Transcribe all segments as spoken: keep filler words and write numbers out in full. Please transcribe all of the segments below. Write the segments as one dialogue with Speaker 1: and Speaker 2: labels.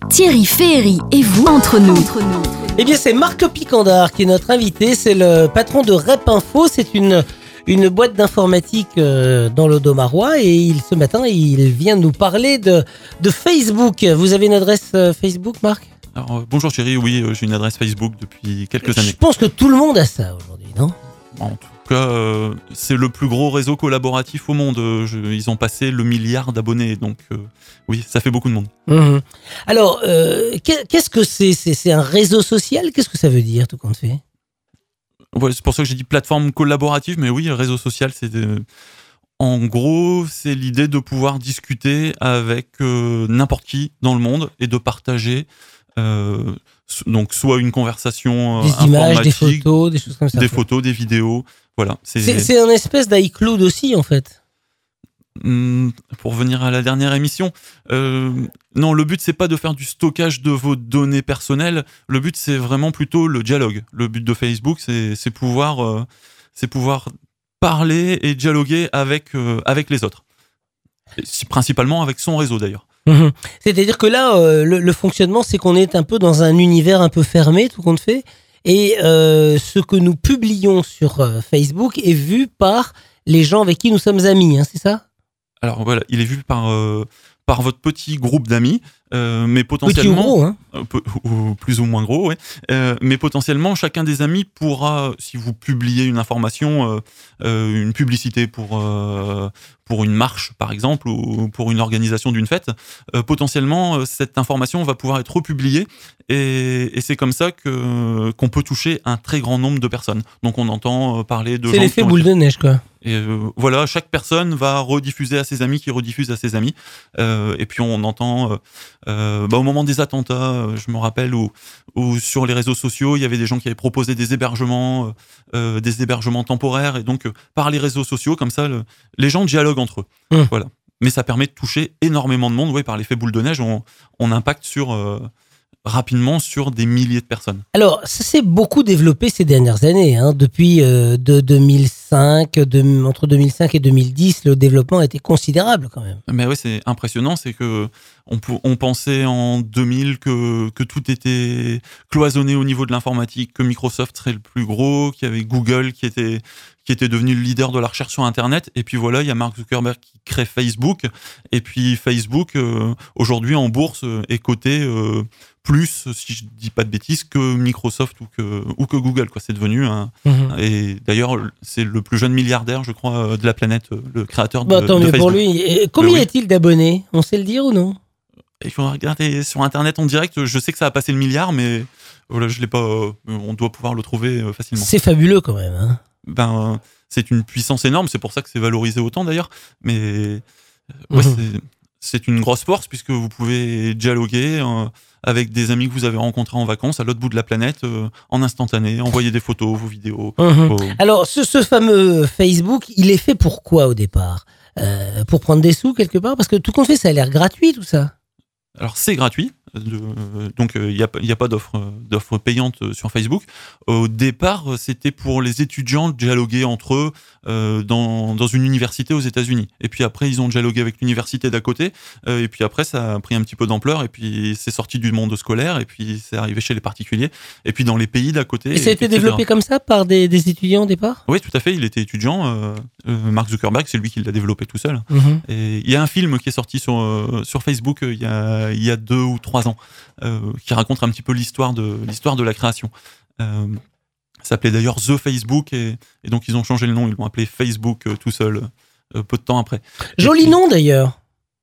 Speaker 1: Thierry Ferry et vous, entre nous.
Speaker 2: Eh bien, c'est Marc Picandard qui est notre invité. C'est le patron de Rep Info. C'est une, une boîte d'informatique euh, dans l'Audomarois. Et il, ce matin, il vient nous parler de, de Facebook. Vous avez une adresse euh, Facebook, Marc ?
Speaker 3: Alors, euh, bonjour Thierry, oui, euh, j'ai une adresse Facebook depuis quelques années.
Speaker 2: Je pense que tout le monde a ça aujourd'hui, non ?
Speaker 3: En tout cas, euh, c'est le plus gros réseau collaboratif au monde. Euh, je, ils ont passé le milliard d'abonnés, donc euh, oui, ça fait beaucoup de monde.
Speaker 2: Mmh. Alors, euh, qu'est-ce que c'est, c'est C'est un réseau social ? Qu'est-ce que ça veut dire, tout compte fait ?
Speaker 3: Ouais, c'est pour ça que j'ai dit plateforme collaborative, mais oui, réseau social, c'est... De... En gros, c'est l'idée de pouvoir discuter avec euh, n'importe qui dans le monde et de partager... Euh, donc soit une conversation euh,
Speaker 2: des images, des photos, des choses comme ça.
Speaker 3: Des photos, des vidéos, voilà.
Speaker 2: C'est, c'est, c'est un espèce d'iCloud aussi, en fait.
Speaker 3: Mmh, pour venir à la dernière émission, euh, non, le but c'est pas de faire du stockage de vos données personnelles. Le but c'est vraiment plutôt le dialogue. Le but de Facebook, c'est, c'est pouvoir, euh, c'est pouvoir parler et dialoguer avec euh, avec les autres, et principalement avec son réseau d'ailleurs.
Speaker 2: Mmh. C'est-à-dire que là, euh, le, le fonctionnement, c'est qu'on est un peu dans un univers un peu fermé, tout compte fait, et euh, ce que nous publions sur euh, Facebook est vu par les gens avec qui nous sommes amis, hein, c'est ça ?
Speaker 3: Alors voilà, il est vu par, euh, par votre petit groupe d'amis, euh, mais potentiellement...
Speaker 2: Petit ou gros, hein ?
Speaker 3: euh, peu, ou plus ou moins gros, oui. Euh, mais potentiellement, chacun des amis pourra, si vous publiez une information, euh, euh, une publicité pour, euh, pour une marche, par exemple, ou pour une organisation d'une fête, euh, potentiellement, euh, cette information va pouvoir être republiée, et, et c'est comme ça que, qu'on peut toucher un très grand nombre de personnes. Donc on entend parler de...
Speaker 2: C'est
Speaker 3: gens
Speaker 2: l'effet
Speaker 3: qui ont
Speaker 2: boule
Speaker 3: été...
Speaker 2: de neige, quoi.
Speaker 3: Et euh, voilà, chaque personne va rediffuser à ses amis qui rediffusent à ses amis. Euh, et puis on entend, euh, euh, bah, au moment des attentats, euh, je me rappelle, où, où sur les réseaux sociaux, il y avait des gens qui avaient proposé des hébergements, euh, des hébergements temporaires. Et donc, euh, par les réseaux sociaux, comme ça, le, les gens dialoguent entre eux. Mmh. Voilà. Mais ça permet de toucher énormément de monde. Ouais, par l'effet boule de neige, on, on impacte sur... Euh, rapidement sur des milliers de personnes.
Speaker 2: Alors, ça s'est beaucoup développé ces dernières années. Hein. Depuis euh, de deux mille cinq, de, entre deux mille cinq et deux mille dix, le développement a été considérable quand même.
Speaker 3: Mais oui, c'est impressionnant. C'est que on, on pensait en deux mille que, que tout était cloisonné au niveau de l'informatique, que Microsoft serait le plus gros, qu'il y avait Google qui était, qui était devenu le leader de la recherche sur Internet. Et puis voilà, il y a Mark Zuckerberg qui crée Facebook. Et puis Facebook, euh, aujourd'hui en bourse, est coté... Euh, plus, si je dis pas de bêtises, que Microsoft ou que, ou que Google, quoi. C'est devenu un... Mmh. Et d'ailleurs, c'est le plus jeune milliardaire, je crois, de la planète, le créateur de,
Speaker 2: bah, tant
Speaker 3: de
Speaker 2: mieux
Speaker 3: Facebook.
Speaker 2: Pour lui. Et combien oui. est-il d'abonnés ? On sait le dire ou non ?
Speaker 3: Il faut regarder sur Internet en direct. Je sais que ça a passé le milliard, mais voilà, je l'ai pas... On doit pouvoir le trouver facilement.
Speaker 2: C'est fabuleux quand même. Hein.
Speaker 3: Ben, c'est une puissance énorme. C'est pour ça que c'est valorisé autant, d'ailleurs. Mais ouais, mmh. c'est, c'est une grosse force, puisque vous pouvez dialoguer... Euh, avec des amis que vous avez rencontrés en vacances à l'autre bout de la planète, euh, en instantané, envoyer des photos, vos vidéos.
Speaker 2: Mmh.
Speaker 3: Vos...
Speaker 2: Alors, ce, ce fameux Facebook, il est fait pour quoi au départ ? euh, Pour prendre des sous quelque part ? Parce que tout compte fait, ça a l'air gratuit tout ça.
Speaker 3: Alors, c'est gratuit. De, donc il euh, n'y a, y a pas d'offre, d'offre payante sur Facebook. Au départ, c'était pour les étudiants de dialoguer entre eux euh, dans, dans une université aux États-Unis. Et puis après, ils ont dialogué avec l'université d'à côté. Euh, et puis après, ça a pris un petit peu d'ampleur. Et puis c'est sorti du monde scolaire. Et puis c'est arrivé chez les particuliers. Et puis dans les pays d'à côté.
Speaker 2: Et ça a été développé comme ça par des, des étudiants au départ ?
Speaker 3: Oui, tout à fait. Il était étudiant. Euh, euh, Mark Zuckerberg, c'est lui qui l'a développé tout seul.
Speaker 2: Mm-hmm.
Speaker 3: Et il y a un film qui est sorti sur, euh, sur Facebook il y a, il y a deux ou trois ans. Euh, qui raconte un petit peu l'histoire de, l'histoire de la création. Euh, ça s'appelait d'ailleurs The Facebook, et, et donc ils ont changé le nom, ils l'ont appelé Facebook euh, tout seul, euh, peu de temps après.
Speaker 2: Joli puis, nom d'ailleurs.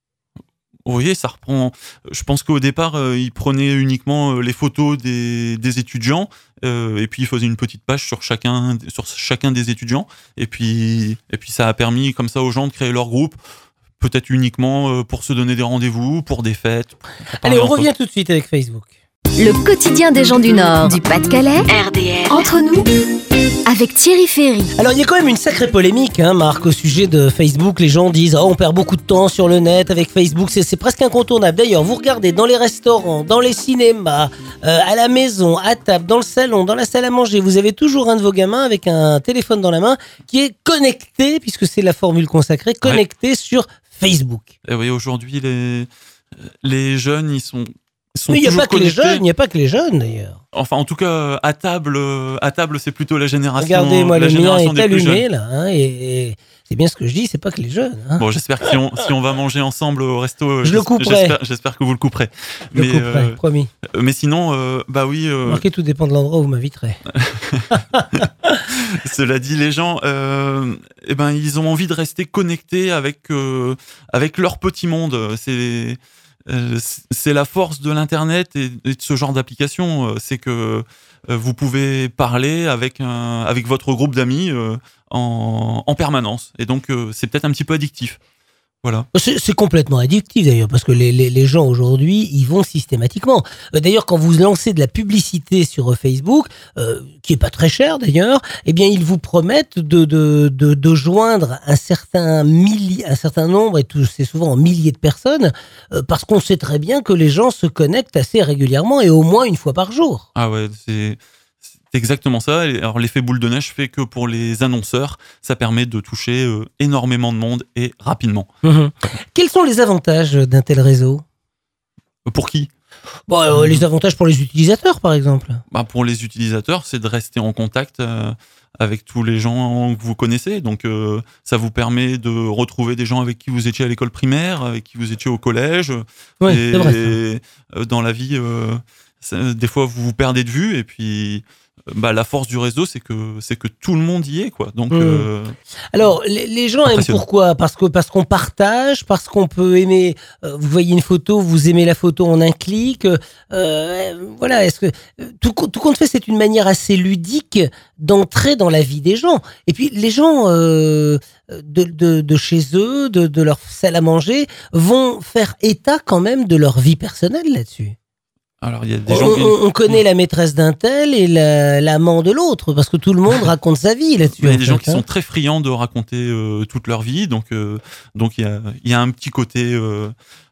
Speaker 3: Vous voyez, ça reprend... Je pense qu'au départ, euh, ils prenaient uniquement euh, les photos des, des étudiants, euh, et puis ils faisaient une petite page sur chacun, sur chacun des étudiants, et puis, et puis ça a permis comme ça aux gens de créer leur groupe, peut-être uniquement pour se donner des rendez-vous, pour des fêtes. Pour
Speaker 2: Allez, on revient tout de suite avec Facebook.
Speaker 1: Le quotidien des gens du Nord, du Pas-de-Calais, R D R, entre nous, avec Thierry Ferry.
Speaker 2: Alors, il y a quand même une sacrée polémique, hein, Marc, au sujet de Facebook. Les gens disent « Oh, on perd beaucoup de temps sur le net avec Facebook. C'est, c'est presque incontournable. » D'ailleurs, vous regardez dans les restaurants, dans les cinémas, euh, à la maison, à table, dans le salon, dans la salle à manger, vous avez toujours un de vos gamins avec un téléphone dans la main qui est connecté, puisque c'est la formule consacrée, connecté ouais. sur Facebook.
Speaker 3: Et oui, aujourd'hui, les, les jeunes, ils sont sont
Speaker 2: Mais il n'y a
Speaker 3: toujours
Speaker 2: pas que les
Speaker 3: connectés.
Speaker 2: jeunes, il n'y a pas que les jeunes d'ailleurs.
Speaker 3: Enfin, en tout cas, à table, à table, c'est plutôt la génération.
Speaker 2: Regardez, moi,
Speaker 3: la
Speaker 2: le mien
Speaker 3: génération
Speaker 2: est
Speaker 3: des plus
Speaker 2: allumé
Speaker 3: jeunes.
Speaker 2: là, hein, et, et c'est bien ce que je dis, c'est pas que les jeunes. Hein.
Speaker 3: Bon, j'espère que si on, si on va manger ensemble au resto,
Speaker 2: Je le couperai.
Speaker 3: J'espère, j'espère que vous le couperez.
Speaker 2: Je
Speaker 3: mais,
Speaker 2: le couperai,
Speaker 3: euh,
Speaker 2: promis.
Speaker 3: mais sinon, euh, bah oui. Euh,
Speaker 2: Marquez, tout dépend de l'endroit où vous m'inviterez.
Speaker 3: Cela dit, les gens, euh, eh ben, ils ont envie de rester connectés avec euh, avec leur petit monde. C'est euh, c'est la force de l'internet et, et de ce genre d'application. C'est que euh, vous pouvez parler avec un avec votre groupe d'amis euh, en en permanence. Et donc, euh, c'est peut-être un petit peu addictif. Voilà.
Speaker 2: C'est, c'est complètement addictif d'ailleurs, parce que les, les, les gens aujourd'hui, ils vont systématiquement. Euh, d'ailleurs, quand vous lancez de la publicité sur Facebook, euh, qui est pas très cher d'ailleurs, eh bien, ils vous promettent de, de, de, de joindre un certain, milli, un certain nombre, et tout, c'est souvent en milliers de personnes, euh, parce qu'on sait très bien que les gens se connectent assez régulièrement et au moins une fois par jour.
Speaker 3: Ah ouais, c'est... C'est exactement ça. Alors, l'effet boule de neige fait que pour les annonceurs, ça permet de toucher euh, énormément de monde et rapidement.
Speaker 2: Mmh. Quels sont les avantages d'un tel réseau ?
Speaker 3: Pour qui ?
Speaker 2: Bon, euh, les avantages pour les utilisateurs, par exemple.
Speaker 3: Bah, pour les utilisateurs, c'est de rester en contact euh, avec tous les gens que vous connaissez. Donc, euh, ça vous permet de retrouver des gens avec qui vous étiez à l'école primaire, avec qui vous étiez au collège.
Speaker 2: Oui,
Speaker 3: et,
Speaker 2: c'est vrai. Ça.
Speaker 3: Et euh, dans la vie, euh, ça, des fois, vous vous perdez de vue. Et puis... Bah, la force du réseau, c'est que, c'est que tout le monde y est, quoi. Donc, mmh. euh,
Speaker 2: alors, les, les gens aiment pourquoi ? Parce que, parce qu'on partage, parce qu'on peut aimer, euh, vous voyez une photo, vous aimez la photo en un clic, euh, voilà, est-ce que, tout, tout compte fait, c'est une manière assez ludique d'entrer dans la vie des gens. Et puis, les gens, euh, de, de, de chez eux, de, de leur salle à manger, vont faire état quand même de leur vie personnelle là-dessus.
Speaker 3: Alors, il y a des
Speaker 2: on,
Speaker 3: gens qui...
Speaker 2: on connaît la maîtresse d'un tel et la, l'amant de l'autre, parce que tout le monde raconte sa vie là-dessus.
Speaker 3: Il y a des
Speaker 2: fait,
Speaker 3: gens qui
Speaker 2: hein.
Speaker 3: sont très friands de raconter euh, toute leur vie, donc euh, donc il y a il y a un petit côté euh,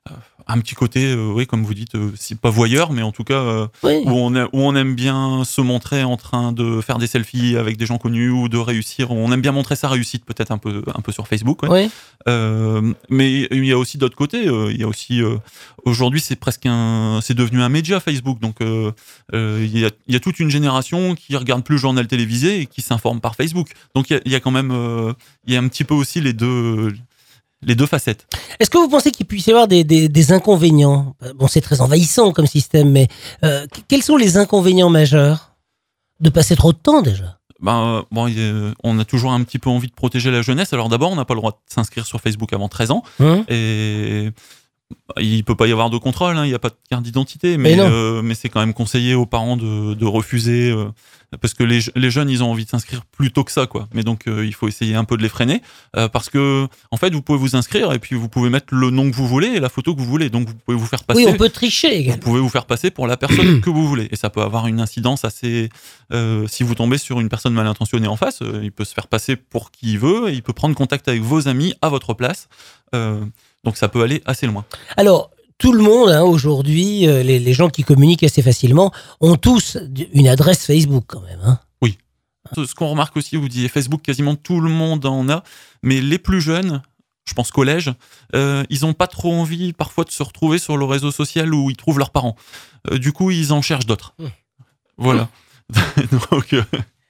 Speaker 3: un petit côté euh, oui, comme vous dites, euh, c'est pas voyeur, mais en tout cas euh,
Speaker 2: oui.
Speaker 3: où on a, où on aime bien se montrer en train de faire des selfies avec des gens connus ou de réussir. On aime bien montrer sa réussite, peut-être un peu un peu sur Facebook. Ouais.
Speaker 2: Oui.
Speaker 3: Euh, mais il y a aussi d'autres côtés. Euh, il y a aussi euh, aujourd'hui, c'est presque un, c'est devenu un média Facebook. Donc euh, euh, il y a il y a toute une génération qui regarde plus le journal télévisé et qui s'informe par Facebook. Donc il y a, il y a quand même euh, il y a un petit peu aussi les deux. Les deux facettes.
Speaker 2: Est-ce que vous pensez qu'il puisse y avoir des, des, des inconvénients ? Bon, c'est très envahissant comme système, mais euh, quels sont les inconvénients majeurs de passer trop de temps déjà ?
Speaker 3: Ben, bon, on a toujours un petit peu envie de protéger la jeunesse. Alors d'abord, on n'a pas le droit de s'inscrire sur Facebook avant treize ans. Hum. Et il ne peut pas y avoir de contrôle, hein, il n'y a pas de carte d'identité, mais, mais, euh, mais c'est quand même conseillé aux parents de, de refuser, euh, parce que les, les jeunes, ils ont envie de s'inscrire plus tôt que ça, quoi. Mais donc, euh, il faut essayer un peu de les freiner, euh, parce que, en fait, vous pouvez vous inscrire et puis vous pouvez mettre le nom que vous voulez et la photo que vous voulez. Donc, vous pouvez vous faire passer.
Speaker 2: Oui, on peut tricher également.
Speaker 3: Vous pouvez vous faire passer pour la personne que vous voulez. Et ça peut avoir une incidence assez... Euh, si vous tombez sur une personne mal intentionnée en face, euh, il peut se faire passer pour qui il veut et il peut prendre contact avec vos amis à votre place. Euh, donc, ça peut aller assez loin.
Speaker 2: Alors, tout le monde, hein, aujourd'hui, euh, les, les gens qui communiquent assez facilement, ont tous une adresse Facebook quand même. Hein.
Speaker 3: Oui. Ce qu'on remarque aussi, vous disiez Facebook, quasiment tout le monde en a, mais les plus jeunes, je pense collège, euh, ils n'ont pas trop envie parfois de se retrouver sur le réseau social où ils trouvent leurs parents. Euh, du coup, ils en cherchent d'autres. Mmh. Voilà. Mmh. Donc... Euh...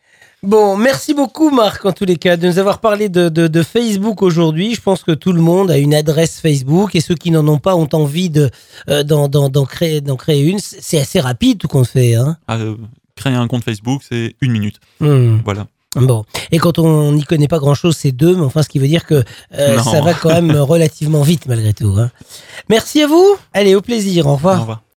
Speaker 2: Bon, merci beaucoup Marc en tous les cas de nous avoir parlé de, de, de Facebook aujourd'hui. Je pense que tout le monde a une adresse Facebook et ceux qui n'en ont pas ont envie de, euh, d'en, d'en, d'en, créer, d'en créer une. C'est assez rapide tout qu'on fait. Hein.
Speaker 3: Ah, euh, créer un compte Facebook, c'est une minute.
Speaker 2: Mmh.
Speaker 3: Voilà.
Speaker 2: Bon, et quand on n'y connaît pas grand-chose, c'est deux, mais enfin ce qui veut dire que euh, ça va quand même relativement vite malgré tout. Hein. Merci à vous. Allez, au plaisir. Au revoir.
Speaker 3: Au revoir.